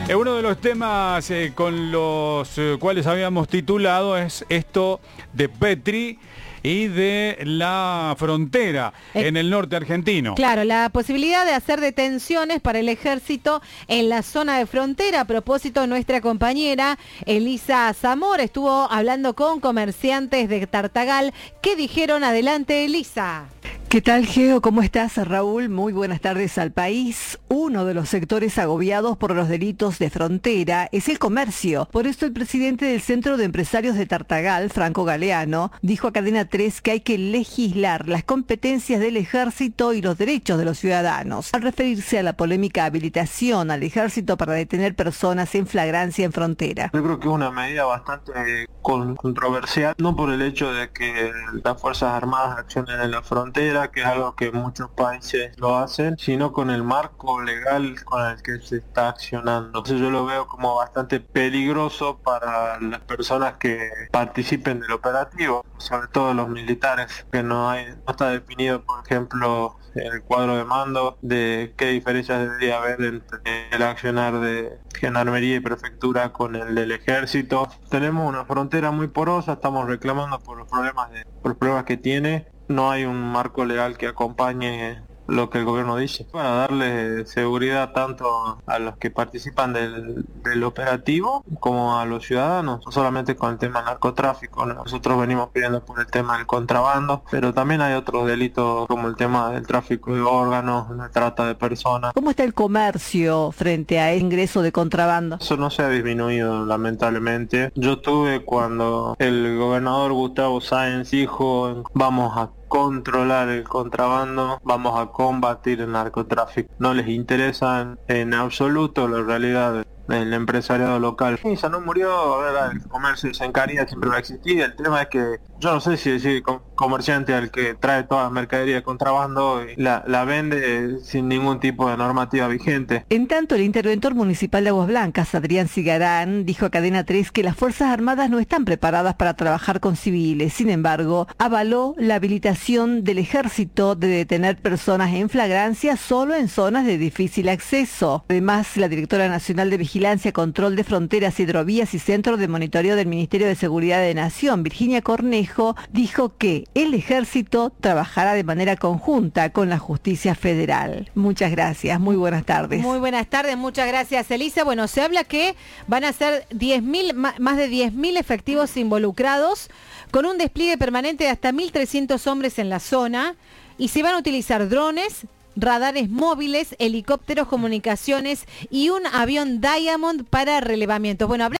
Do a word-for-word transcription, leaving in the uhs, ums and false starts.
Eh, uno de los temas eh, con los eh, cuales habíamos titulado es esto de Petri y de la frontera eh, en el norte argentino. Claro, la posibilidad de hacer detenciones para el ejército en la zona de frontera. A propósito, nuestra compañera Elisa Zamora estuvo hablando con comerciantes de Tartagal. ¿Qué dijeron? Adelante, Elisa. ¿Qué tal, Geo? ¿Cómo estás, Raúl? Muy buenas tardes al país. Uno de los sectores agobiados por los delitos de frontera es el comercio. Por esto el presidente del Centro de Empresarios de Tartagal, Franco Galeano, dijo a Cadena tres que hay que legislar las competencias del ejército y los derechos de los ciudadanos, al referirse a la polémica habilitación al ejército para detener personas en flagrancia en frontera. Yo creo que es una medida bastante controversial, no por el hecho de que las Fuerzas Armadas accionen en la frontera, que es algo que muchos países lo hacen, sino con el marco legal con el que se está accionando. Entonces yo lo veo como bastante peligroso para las personas que participen del operativo, sobre todo los militares, que no hay, no está definido, por ejemplo, el cuadro de mando de qué diferencias debería haber entre el accionar de gendarmería y prefectura con el del ejército. Tenemos una frontera muy porosa, estamos reclamando por los problemas de, por los problemas que tiene. No hay un marco legal que acompañe lo que el gobierno dice, para darle seguridad tanto a los que participan del, del operativo como a los ciudadanos, no solamente con el tema del narcotráfico. Nosotros venimos pidiendo por el tema del contrabando, pero también hay otros delitos como el tema del tráfico de órganos, la trata de personas. ¿Cómo está el comercio frente a el ingreso de contrabando? Eso no se ha disminuido, lamentablemente. Yo tuve cuando el gobernador Gustavo Sáenz dijo vamos a controlar el contrabando, vamos a combatir el narcotráfico. No les interesa en, en absoluto la realidad del empresariado local. Esa no murió, ¿verdad? El comercio se encaría, siempre va a existir. El tema es que yo no sé si decir comerciante al que trae toda la mercadería de contrabando y la, la vende sin ningún tipo de normativa vigente. En tanto, el interventor municipal de Aguas Blancas, Adrián Cigarán, dijo a Cadena tres que las Fuerzas Armadas no están preparadas para trabajar con civiles. Sin embargo, avaló la habilitación del ejército de detener personas en flagrancia solo en zonas de difícil acceso. Además, la directora nacional de Vigilancia, Control de Fronteras, Hidrovías y Centro de Monitoreo del Ministerio de Seguridad de Nación, Virginia Cornejo, dijo que el ejército trabajará de manera conjunta con la justicia federal. Muchas gracias, muy buenas tardes. Muy buenas tardes, muchas gracias, Elisa. Bueno, se habla que van a ser diez mil, más de diez mil efectivos involucrados, con un despliegue permanente de hasta mil trescientos hombres en la zona, y se van a utilizar drones, radares móviles, helicópteros, comunicaciones y un avión Diamond para relevamientos. Bueno,